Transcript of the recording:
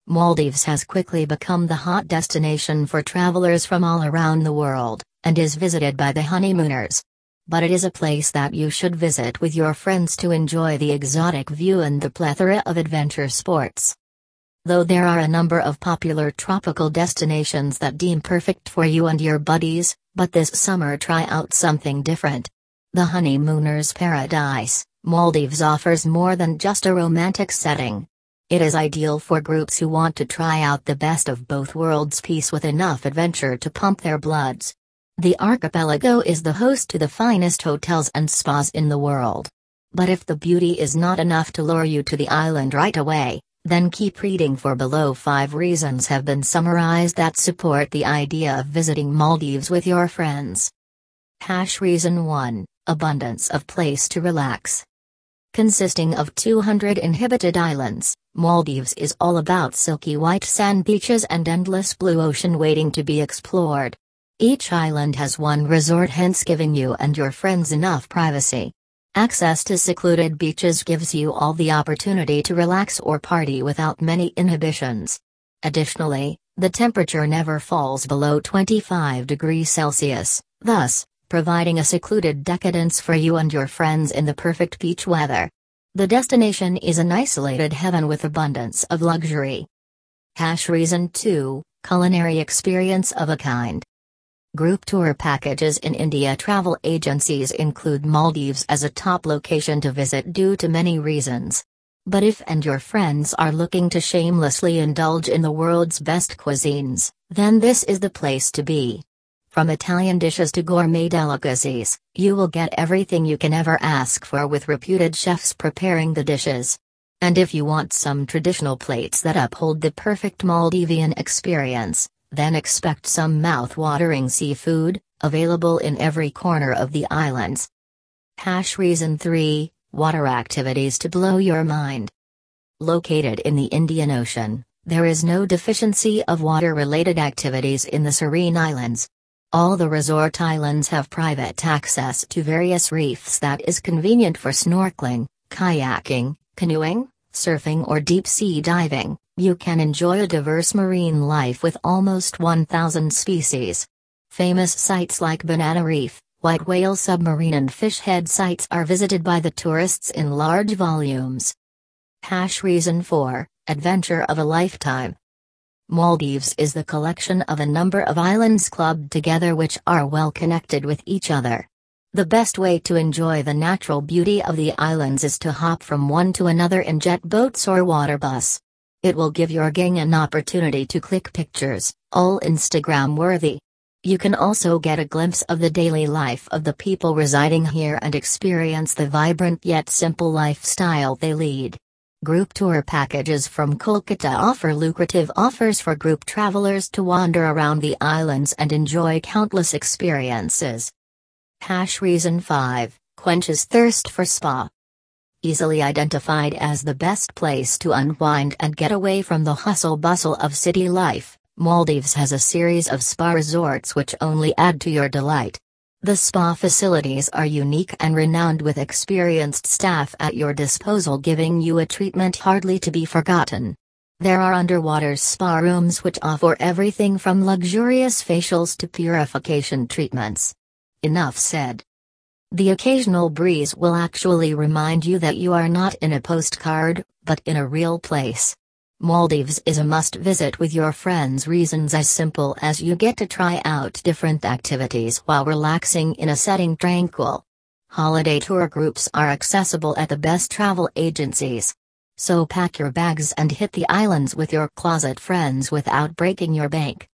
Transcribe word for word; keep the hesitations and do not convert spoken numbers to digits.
Maldives has quickly become the hot destination for travelers from all around the world, and is visited by the honeymooners. But it is a place that you should visit with your friends to enjoy the exotic view and the plethora of adventure sports. Though there are a number of popular tropical destinations that deem perfect for you and your buddies, but this summer try out something different. The honeymooners' paradise, Maldives offers more than just a romantic setting. It is ideal for groups who want to try out the best of both worlds, peace with enough adventure to pump their bloods. The archipelago is the host to the finest hotels and spas in the world. But if the beauty is not enough to lure you to the island right away, then keep reading, for below five reasons have been summarized that support the idea of visiting Maldives with your friends. Hash reason one, abundance of place to relax. Consisting of two hundred inhabited islands, Maldives is all about silky white sand beaches and endless blue ocean waiting to be explored. Each island has one resort, hence giving you and your friends enough privacy. Access to secluded beaches gives you all the opportunity to relax or party without many inhibitions. Additionally, the temperature never falls below twenty-five degrees Celsius, thus, providing a secluded decadence for you and your friends in the perfect beach weather. The destination is an isolated heaven with abundance of luxury. Hash reason two, culinary experience of a kind. Group tour packages in India travel agencies include Maldives as a top location to visit due to many reasons. But if and your friends are looking to shamelessly indulge in the world's best cuisines, then this is the place to be. From Italian dishes to gourmet delicacies, you will get everything you can ever ask for with reputed chefs preparing the dishes. And if you want some traditional plates that uphold the perfect Maldivian experience, then expect some mouth-watering seafood, available in every corner of the islands. Hash reason three, water activities to blow your mind. Located in the Indian Ocean, there is no deficiency of water-related activities in the serene islands. All the resort islands have private access to various reefs that is convenient for snorkeling, kayaking, canoeing, surfing or deep-sea diving. You can enjoy a diverse marine life with almost one thousand species. Famous sites like Banana Reef, White Whale Submarine and Fish Head sites are visited by the tourists in large volumes. Hash reason four, adventure of a lifetime. Maldives is the collection of a number of islands clubbed together which are well connected with each other. The best way to enjoy the natural beauty of the islands is to hop from one to another in jet boats or water bus. It will give your gang an opportunity to click pictures, all Instagram worthy. You can also get a glimpse of the daily life of the people residing here and experience the vibrant yet simple lifestyle they lead. Group tour packages from Kolkata offer lucrative offers for group travelers to wander around the islands and enjoy countless experiences. Hash reason five, quenches thirst for spa. Easily identified as the best place to unwind and get away from the hustle-bustle of city life, Maldives has a series of spa resorts which only add to your delight. The spa facilities are unique and renowned with experienced staff at your disposal, giving you a treatment hardly to be forgotten. There are underwater spa rooms which offer everything from luxurious facials to purification treatments. Enough said. The occasional breeze will actually remind you that you are not in a postcard, but in a real place. Maldives is a must-visit with your friends. Reasons as simple as you get to try out different activities while relaxing in a setting tranquil. Holiday tour groups are accessible at the best travel agencies. So pack your bags and hit the islands with your closet friends without breaking your bank.